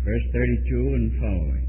verse 32 and following.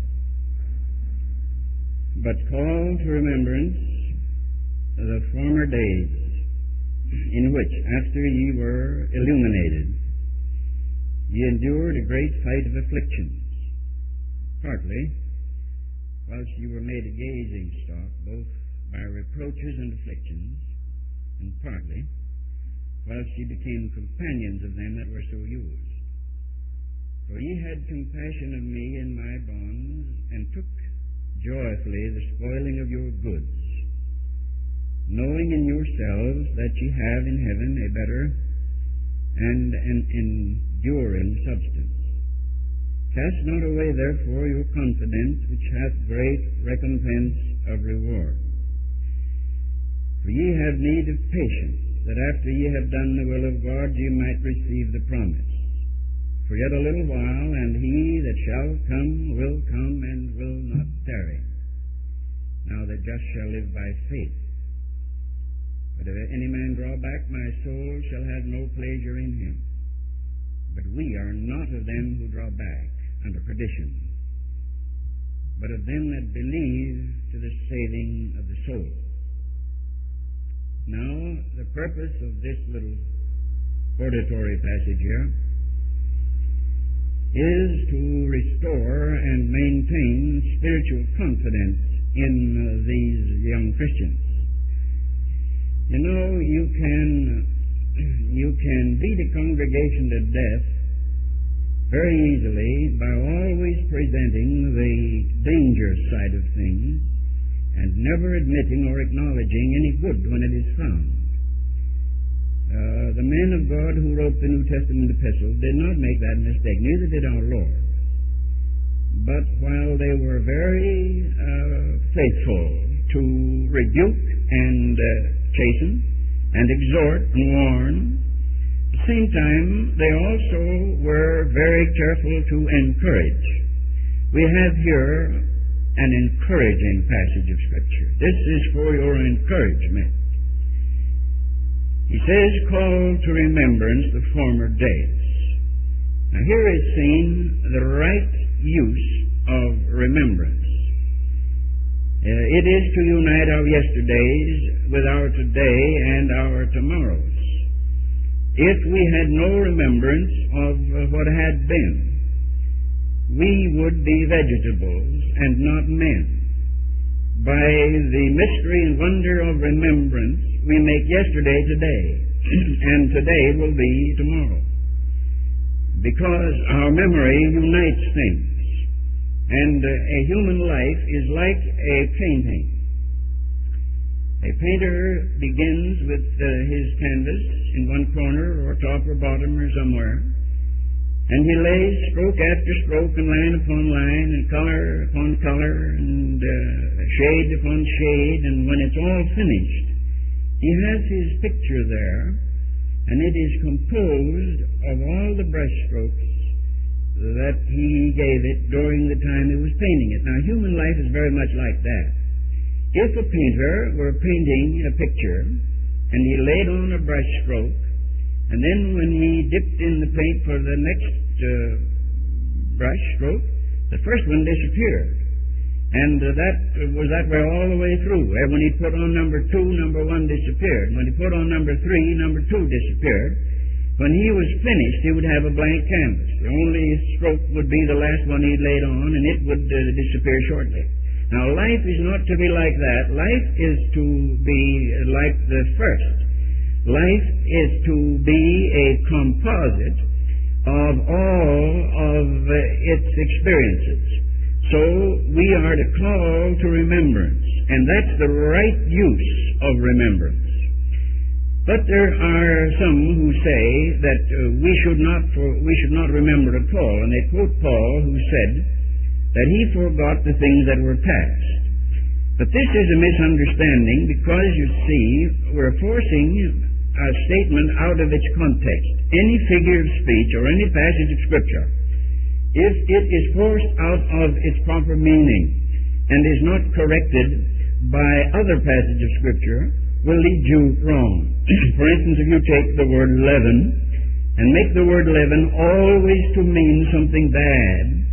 But call to remembrance the former days, in which, after ye were illuminated, ye endured a great fight of afflictions, partly whilst ye were made a gazing stock, both by reproaches and afflictions, and partly whilst ye became companions of them that were so used. For ye had compassion of me in my bonds, and took joyfully the spoiling of your goods, knowing in yourselves that ye have in heaven a better and an enduring substance. Cast not away therefore your confidence, which hath great recompense of reward. For ye have need of patience, that after ye have done the will of God ye might receive the promise. For yet a little while, and he that shall come will come and will not tarry. Now the just shall live by faith. But if any man draw back, my soul shall have no pleasure in him. But we are not of them who draw back unto perdition, but of them that believe to the saving of the soul. Now, the purpose of this little hortatory passage here is to restore and maintain spiritual confidence in these young Christians. You know, you can beat a congregation to death very easily by always presenting the dangerous side of things and never admitting or acknowledging any good when it is found. The men of God who wrote the New Testament epistles did not make that mistake, neither did our Lord. But while they were very faithful to rebuke and chasten and exhort and warn, at the same time they also were very careful to encourage. We have here an encouraging passage of Scripture. This is for your encouragement. He says, call to remembrance the former days. Now here is seen the right use of remembrance. It is to unite our yesterdays with our today and our tomorrows. If we had no remembrance of what had been, we would be vegetables and not men. By the mystery and wonder of remembrance, we make yesterday today, and today will be tomorrow. Because our memory unites things. And a human life is like a painting. A painter begins with his canvas in one corner or top or bottom or somewhere, and he lays stroke after stroke and line upon line and color upon color and shade upon shade, and when it's all finished, he has his picture there, and it is composed of all the brush strokes that he gave it during the time he was painting it. Now, human life is very much like that. If a painter were painting a picture, and he laid on a brush stroke, and then when he dipped in the paint for the next brush stroke, the first one disappeared. And that was that way all the way through. When he put on number 2, number 1 disappeared. When he put on number 3, number 2 disappeared. When he was finished, he would have a blank canvas. The only stroke would be the last one he'd laid on, and it would disappear shortly. Now, life is not to be like that. Life is to be like the first. Life is to be a composite of all of its experiences. So we are to call to remembrance, and that's the right use of remembrance. But there are some who say that we should not remember at all, and they quote Paul, who said that he forgot the things that were past. But this is a misunderstanding, because, you see, we're forcing a statement out of its context. Any figure of speech or any passage of Scripture, if it is forced out of its proper meaning and is not corrected by other passages of Scripture, will lead you wrong. For instance, if you take the word leaven and make the word leaven always to mean something bad,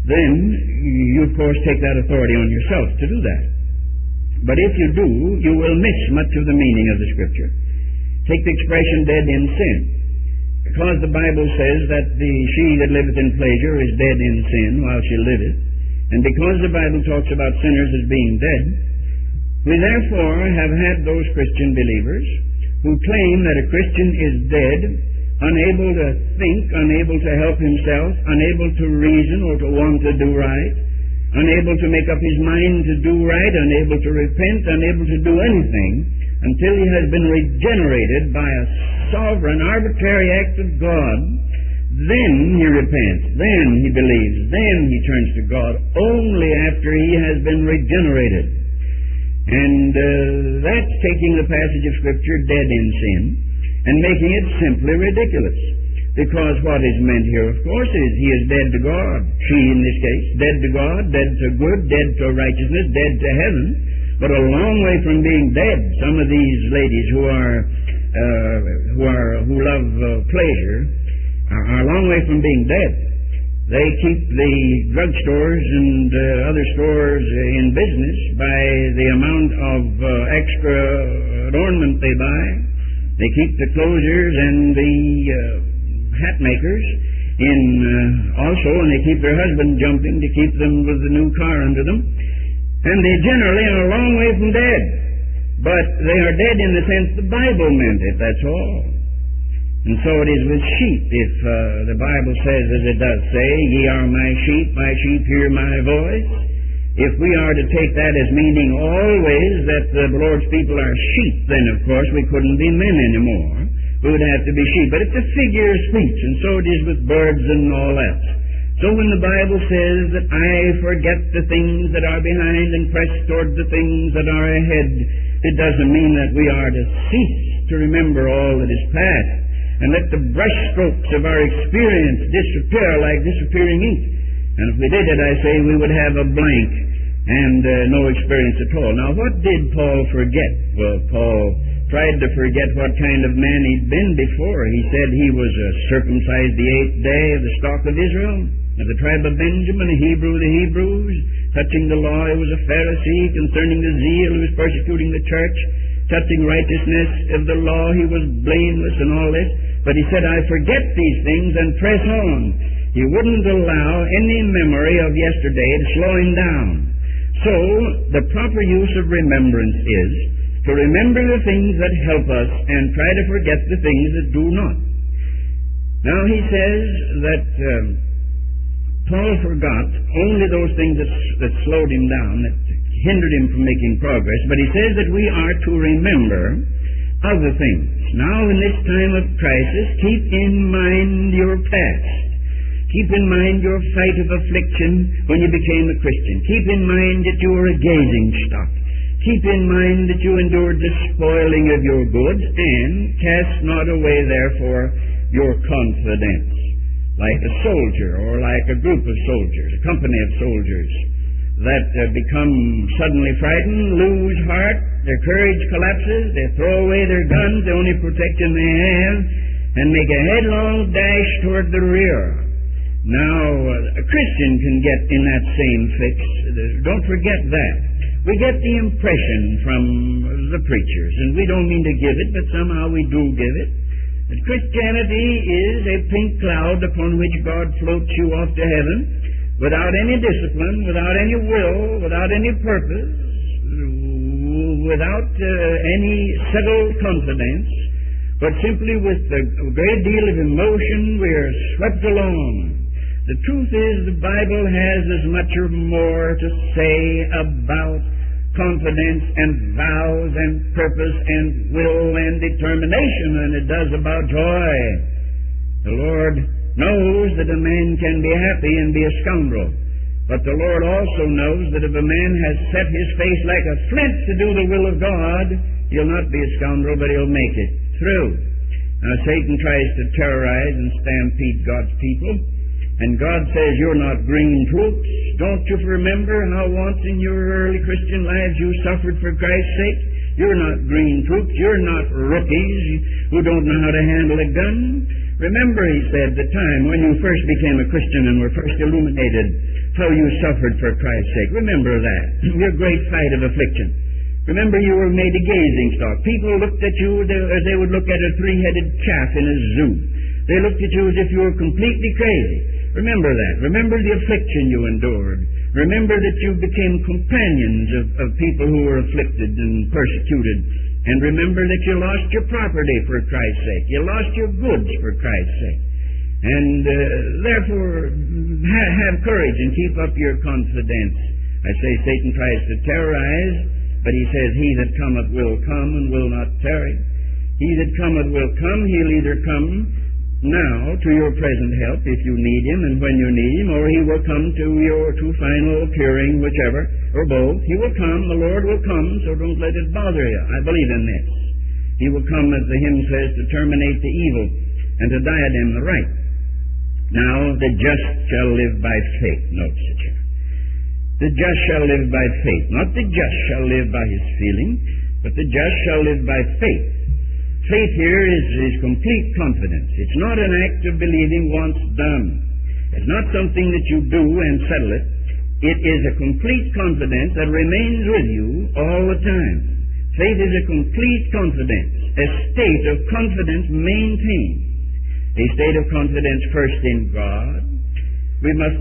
then you, of course, take that authority on yourself to do that. But if you do, you will miss much of the meaning of the Scripture. Take the expression dead in sin. Because the Bible says that she that liveth in pleasure is dead in sin while she liveth, and because the Bible talks about sinners as being dead, we therefore have had those Christian believers who claim that a Christian is dead, unable to think, unable to help himself, unable to reason or to want to do right, unable to make up his mind to do right, unable to repent, unable to do anything until he has been regenerated by a sovereign, arbitrary act of God. Then he repents, then he believes, then he turns to God, only after he has been regenerated. And that's taking the passage of Scripture, dead in sin, and making it simply ridiculous. Because what is meant here, of course, is he is dead to God. She, in this case, dead to God, dead to good, dead to righteousness, dead to heaven, but a long way from being dead. Some of these ladies who love pleasure are a long way from being dead. They keep the drugstores and other stores in business by the amount of extra adornment they buy. They keep the closers and the hat makers in also, and they keep their husband jumping to keep them with the new car under them. And they generally are a long way from dead. But they are dead in the sense the Bible meant it, that's all. And so it is with sheep. If the Bible says, as it does say, ye are my sheep hear my voice. If we are to take that as meaning always that the Lord's people are sheep, then of course we couldn't be men anymore. We would have to be sheep. But it's a figure of speech, and so it is with birds and all that. So when the Bible says that I forget the things that are behind and press toward the things that are ahead, it doesn't mean that we are to cease to remember all that is past and let the brushstrokes of our experience disappear like disappearing ink. And if we did it, I say, we would have a blank and no experience at all. Now, what did Paul forget? Well, Paul tried to forget what kind of man he'd been before. He said he was circumcised the 8th day of the stock of Israel, of the tribe of Benjamin, a Hebrew of the Hebrews. Touching the law, he was a Pharisee. Concerning the zeal, he was persecuting the church. Touching righteousness of the law, he was blameless and all this. But he said, I forget these things and press on. He wouldn't allow any memory of yesterday to slow him down. So, the proper use of remembrance is to remember the things that help us and try to forget the things that do not. Now, he says that Paul forgot only those things that slowed him down, that hindered him from making progress, but he says that we are to remember other things. Now, in this time of crisis, keep in mind your past. Keep in mind your fight of affliction when you became a Christian. Keep in mind that you were a gazing stock. Keep in mind that you endured the spoiling of your goods, and cast not away, therefore, your confidence, like a soldier or like a group of soldiers, a company of soldiers that become suddenly frightened, lose heart, their courage collapses, they throw away their guns, the only protection they have, and make a headlong dash toward the rear. Now, a Christian can get in that same fix. Don't forget that. We get the impression from the preachers, and we don't mean to give it, but somehow we do give it, that Christianity is a pink cloud upon which God floats you off to heaven without any discipline, without any will, without any purpose, without any settled confidence, but simply with a great deal of emotion we are swept along. The truth is the Bible has as much or more to say about confidence and vows and purpose and will and determination than it does about joy. The Lord knows that a man can be happy and be a scoundrel, but the Lord also knows that if a man has set his face like a flint to do the will of God, he'll not be a scoundrel, but he'll make it through. Now, Satan tries to terrorize and stampede God's people, and God says, you're not green troops. Don't you remember how once in your early Christian lives you suffered for Christ's sake? You're not green troops. You're not rookies who don't know how to handle a gun. Remember, he said, the time when you first became a Christian and were first illuminated. how you suffered for Christ's sake. Remember that. Your great fight of affliction. Remember you were made a gazing stock. People looked at you as they would look at a three-headed calf in a zoo. They looked at you as if you were completely crazy. Remember that. Remember the affliction you endured. Remember that you became companions of people who were afflicted and persecuted. And remember that you lost your property for Christ's sake. You lost your goods for Christ's sake. And therefore, have courage and keep up your confidence. I say Satan tries to terrorize, but he says, he that cometh will come and will not tarry. He that cometh will come. He'll either come now to your present help if you need him and when you need him, or he will come to your final appearing, whichever, or both. He will come. The Lord will come, so don't let it bother you. I believe in this. He will come, as the hymn says, to terminate the evil and to diadem the right. Now, the just shall live by faith. Notice it here. The just shall live by faith. Not the just shall live by his feeling, but the just shall live by faith. Faith here is complete confidence. It's not an act of believing once done. It's not something that you do and settle it. It is a complete confidence that remains with you all the time. Faith is a complete confidence, a state of confidence maintained. A state of confidence first in God. We must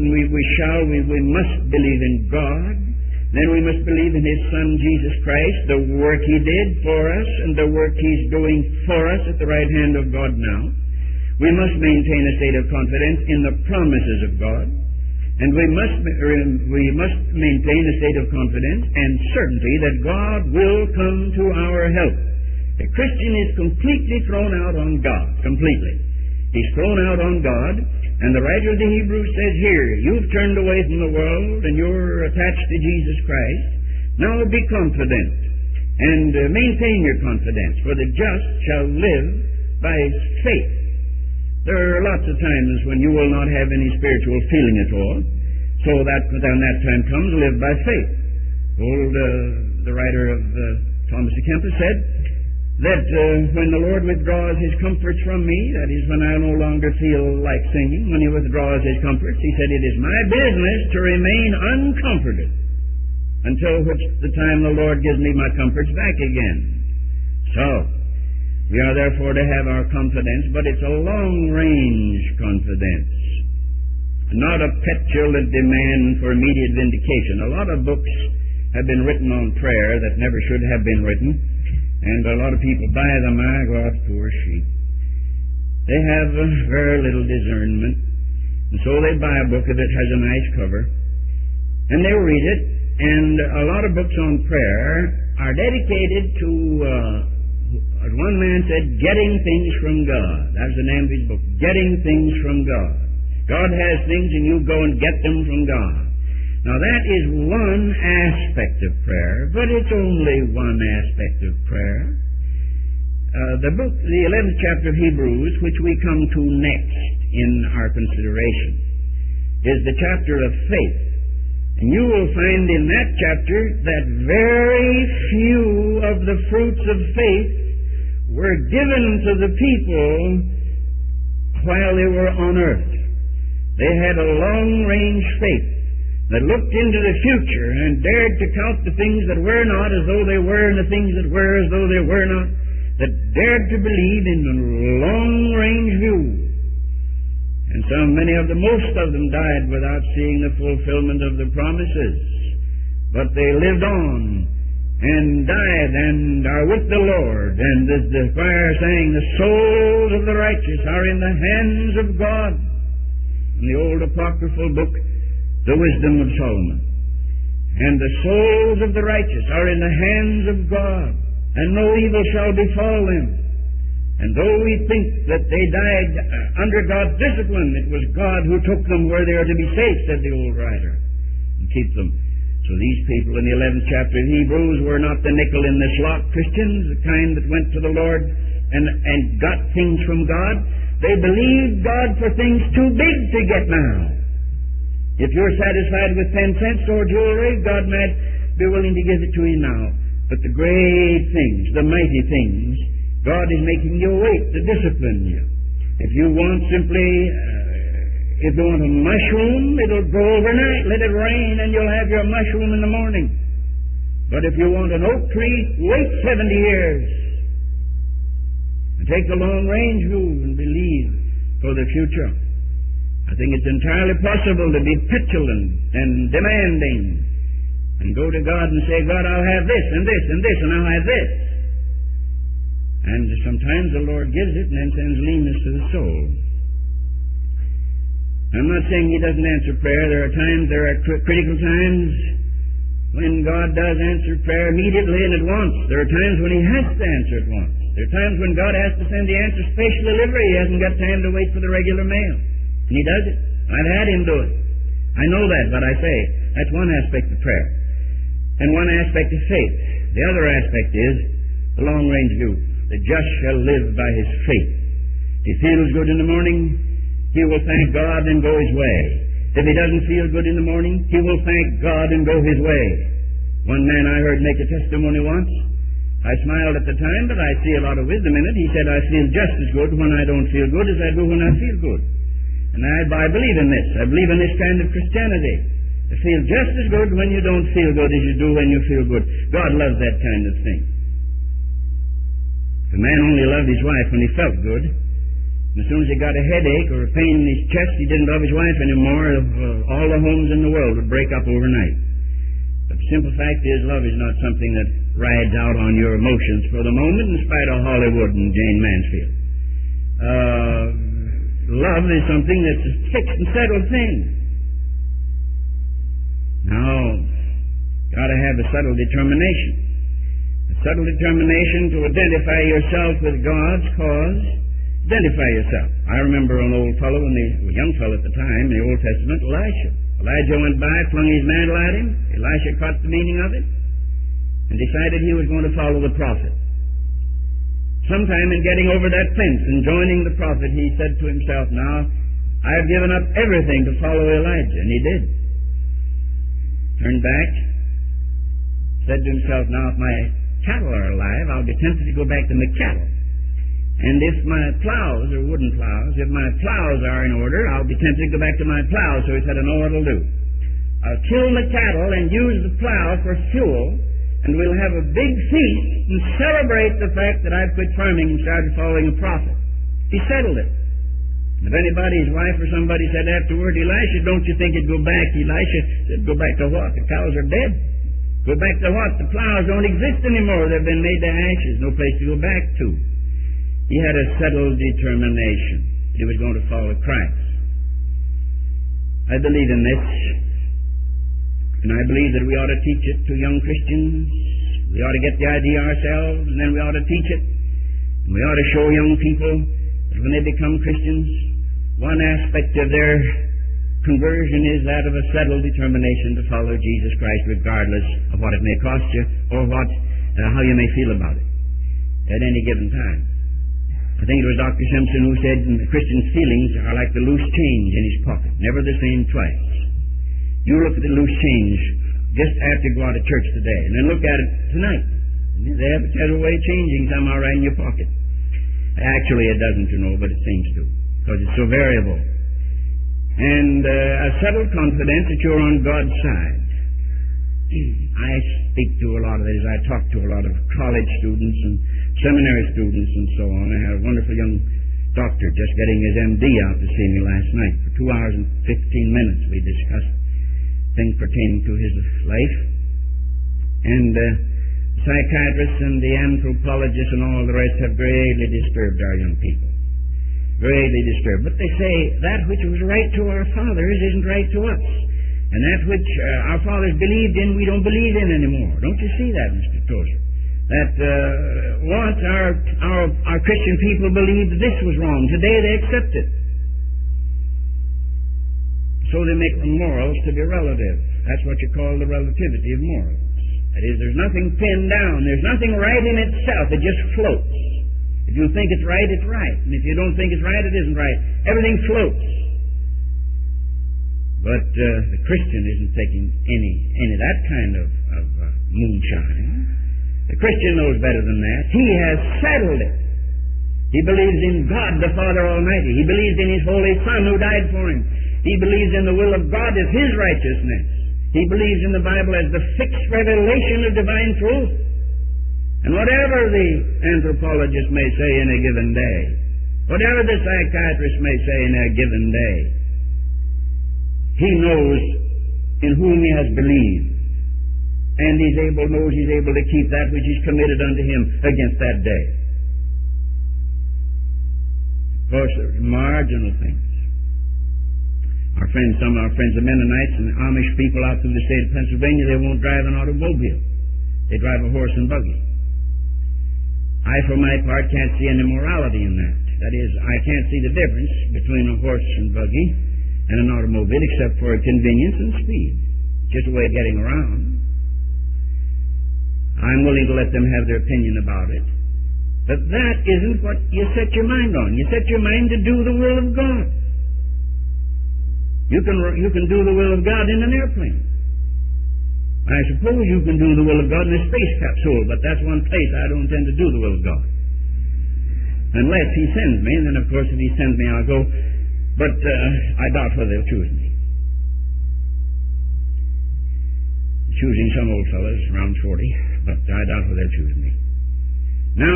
believe in God. Then we must believe in his Son, Jesus Christ, the work he did for us and the work he's doing for us at the right hand of God now. We must maintain a state of confidence in the promises of God. And we must maintain a state of confidence and certainty that God will come to our help. A Christian is completely thrown out on God, completely. He's thrown out on God, and the writer of the Hebrews says here, you've turned away from the world, and you're attached to Jesus Christ. Now be confident, and maintain your confidence, for the just shall live by faith. There are lots of times when you will not have any spiritual feeling at all, so that when that time comes, live by faith. The writer of Thomas à Kempis said, that when the Lord withdraws his comforts from me, that is, when I no longer feel like singing, when he withdraws his comforts, he said, it is my business to remain uncomforted until which the time the Lord gives me my comforts back again. So, we are therefore to have our confidence, but it's a long-range confidence, not a petulant demand for immediate vindication. A lot of books have been written on prayer that never should have been written. And a lot of people buy them. My God, poor sheep. They have very little discernment. And so they buy a book that has a nice cover. And they read it. And a lot of books on prayer are dedicated to, as one man said, getting things from God. That's the name of his book, Getting Things from God. God has things and you go and get them from God. Now that is one aspect of prayer, but it's only one aspect of prayer. The 11th chapter of Hebrews, which we come to next in our consideration, is the chapter of faith. And you will find in that chapter that very few of the fruits of faith were given to the people while they were on earth. They had a long-range faith that looked into the future and dared to count the things that were not as though they were and the things that were as though they were not, that dared to believe in a long-range view. And most of them died without seeing the fulfillment of the promises. But they lived on and died and are with the Lord. And as the choir sang, the souls of the righteous are in the hands of God. In the old apocryphal book, The Wisdom of Solomon. And the souls of the righteous are in the hands of God, and no evil shall befall them. And though we think that they died under God's discipline, it was God who took them where they are to be safe, said the old writer, and keep them. So these people in the 11th chapter of Hebrews were not the nickel in the slot Christians, the kind that went to the Lord and got things from God. They believed God for things too big to get now. If you're satisfied with 10 cents or jewelry, God might be willing to give it to you now. But the great things, the mighty things, God is making you wait to discipline you. If you want simply If you want a mushroom, it'll grow overnight. Let it rain and you'll have your mushroom in the morning. But if you want an oak tree, wait 70 years. And take the long-range view and believe for the future. I think it's entirely possible to be petulant and demanding and go to God and say, God, I'll have this and this and this and I'll have this. And sometimes the Lord gives it and then sends leanness to the soul. I'm not saying He doesn't answer prayer. There are critical times when God does answer prayer immediately and at once. There are times when He has to answer at once. There are times when God has to send the answer special delivery. He hasn't got time to wait for the regular mail. And He does it. I've had Him do it. I know that, but I say that's one aspect of prayer. And one aspect of faith. The other aspect is the long-range view. The just shall live by his faith. If he feels good in the morning, he will thank God and go his way. If he doesn't feel good in the morning, he will thank God and go his way. One man I heard make a testimony once. I smiled at the time, but I see a lot of wisdom in it. He said, I feel just as good when I don't feel good as I do when I feel good. And I believe in this. I believe in this kind of Christianity. To feel just as good when you don't feel good as you do when you feel good. God loves that kind of thing. The man only loved his wife when he felt good. And as soon as he got a headache or a pain in his chest, he didn't love his wife anymore. All the homes in the world would break up overnight. But the simple fact is, love is not something that rides out on your emotions for the moment, in spite of Hollywood and Jane Mansfield. Love is something that's a fixed and settled thing. Now, got to have a subtle determination. A subtle determination to identify yourself with God's cause. Identify yourself. I remember an old fellow, a young fellow at the time, in the Old Testament, Elisha. Elijah went by, flung his mantle at him. Elisha caught the meaning of it and decided he was going to follow the prophet. Sometime in getting over that fence and joining the prophet, he said to himself, now, I have given up everything to follow Elijah. And he did. Turned back, said to himself, now, if my cattle are alive, I'll be tempted to go back to my cattle. And if my plows are wooden plows, if my plows are in order, I'll be tempted to go back to my plows. So he said, I know what I'll do. I'll kill the cattle and use the plow for fuel, and we'll have a big feast and celebrate the fact that I've quit farming and started following a prophet. He settled it. And if anybody, his wife or somebody said afterward, Elisha, don't you think you'd go back? Elisha said, go back to what? The cows are dead. Go back to what? The plows don't exist anymore. They've been made to ashes. No place to go back to. He had a settled determination that he was going to follow Christ. I believe in this. And I believe that we ought to teach it to young Christians. We ought to get the idea ourselves, and then we ought to teach it. And we ought to show young people that when they become Christians, one aspect of their conversion is that of a settled determination to follow Jesus Christ, regardless of what it may cost you or how you may feel about it at any given time. I think it was Dr. Simpson who said the Christian's feelings are like the loose change in his pocket, never the same twice. You look at the loose change just after you go out of church today, and then look at it tonight. And they have a way of changing somehow right in your pocket. Actually, it doesn't, but it seems to, because it's so variable. And a settled confidence that you're on God's side. I speak to a lot of these. I talk to a lot of college students and seminary students and so on. I had a wonderful young doctor just getting his MD out to see me last night. For 2 hours and 15 minutes we discussed things pertaining to his life. And psychiatrists and the anthropologists and all the rest have greatly disturbed our young people. Greatly disturbed. But they say that which was right to our fathers isn't right to us. And that which our fathers believed in, we don't believe in anymore. Don't you see that, Mr. Tozer? That once our Christian people believed this was wrong. Today they accept it. So they make morals to be relative. That's what you call the relativity of morals. That is, there's nothing pinned down. There's nothing right in itself. It just floats. If you think it's right, it's right. And if you don't think it's right, it isn't right. Everything floats. But the Christian isn't taking any of that kind of moonshine. The Christian knows better than that. He has settled it. He believes in God the Father Almighty. He believes in His Holy Son who died for him. He believes in the will of God as his righteousness. He believes in the Bible as the fixed revelation of divine truth. And whatever the anthropologist may say in a given day, whatever the psychiatrist may say in a given day, he knows in whom he has believed. And knows he's able to keep that which is committed unto him against that day. Of course, there's marginal things. Some of our friends, the Mennonites and the Amish people out through the state of Pennsylvania, they won't drive an automobile. They drive a horse and buggy. I, for my part, can't see any morality in that. That is, I can't see the difference between a horse and buggy and an automobile except for convenience and speed. Just a way of getting around. I'm willing to let them have their opinion about it. But that isn't what you set your mind on. You set your mind to do the will of God. You can do the will of God in an airplane. I suppose you can do the will of God in a space capsule, but that's one place I don't intend to do the will of God. Unless He sends me, and then of course if He sends me I'll go. But I doubt whether they'll choose me. Choosing some old fellows around 40, but I doubt whether they'll choose me. Now,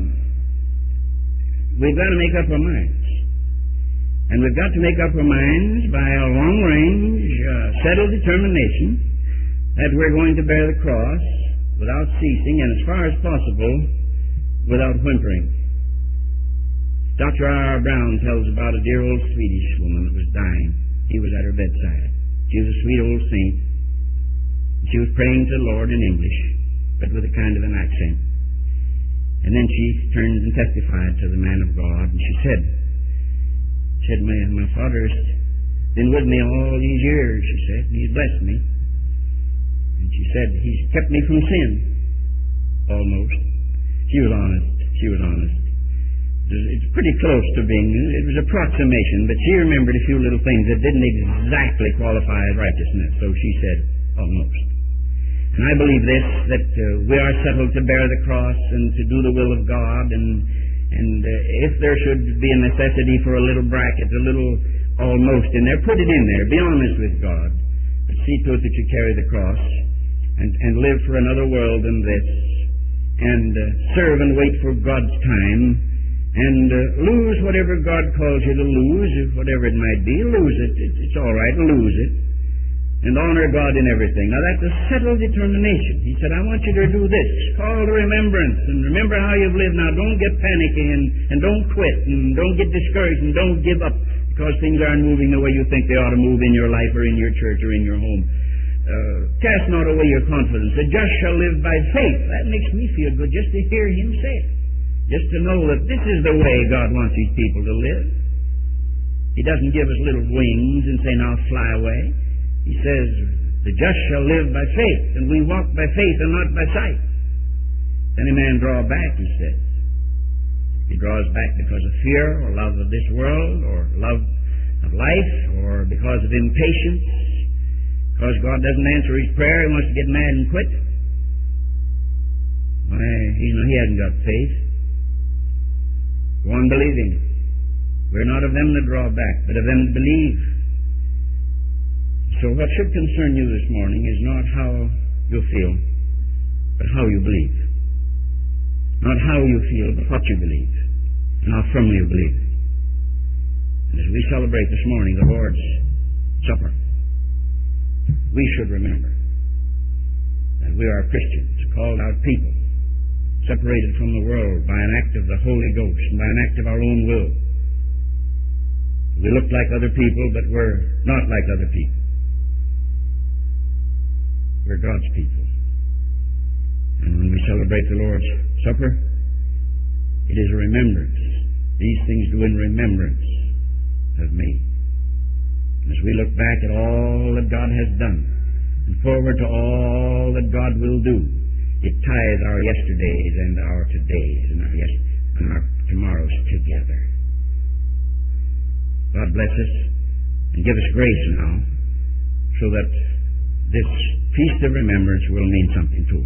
we've got to make up our minds. And we've got to make up our minds by a long-range, settled determination that we're going to bear the cross without ceasing and as far as possible without whimpering. Dr. R. Brown tells about a dear old Swedish woman that was dying. He was at her bedside. She was a sweet old saint. She was praying to the Lord in English, but with a kind of an accent. And then she turned and testified to the man of God, and she said, my father's been with me all these years, she said, and he's blessed me. And she said, he's kept me from sin, almost. She was honest. It's pretty close to being, it was approximation, but she remembered a few little things that didn't exactly qualify as righteousness, so she said, almost. And I believe this, that we are settled to bear the cross and to do the will of God, and if there should be a necessity for a little bracket, a little almost in there, put it in there. Be honest with God. But see to it that you carry the cross and live for another world than this, and serve and wait for God's time, and lose whatever God calls you to lose, whatever it might be. Lose it. It's all right. Lose it. And honor God in everything. Now that's a settled determination. He said, I want you to do this. Call to remembrance, and remember how you've lived. Now don't get panicky, and don't quit, and don't get discouraged, and don't give up because things aren't moving the way you think they ought to move in your life or in your church or in your home. Cast not away your confidence. The just shall live by faith. That makes me feel good just to hear Him say it. Just to know that this is the way God wants His people to live. He doesn't give us little wings and say, now fly away. He says, the just shall live by faith, and we walk by faith and not by sight. If any man draw back, he says. He draws back because of fear or love of this world or love of life or because of impatience, because God doesn't answer his prayer, he wants to get mad and quit. Why, he hasn't got faith. Go on believing. We're not of them that draw back, but of them that believe. So what should concern you this morning is not how you feel, but how you believe. Not how you feel, but what you believe, and how firmly you believe. And as we celebrate this morning the Lord's Supper, we should remember that we are Christians, called out people, separated from the world by an act of the Holy Ghost and by an act of our own will. We look like other people, but we're not like other people. We're God's people. And when we celebrate the Lord's Supper, it is a remembrance. These things do in remembrance of me. And as we look back at all that God has done and forward to all that God will do, it ties our yesterdays and our todays and our tomorrows together. God bless us and give us grace now so that this feast of remembrance will mean something to us.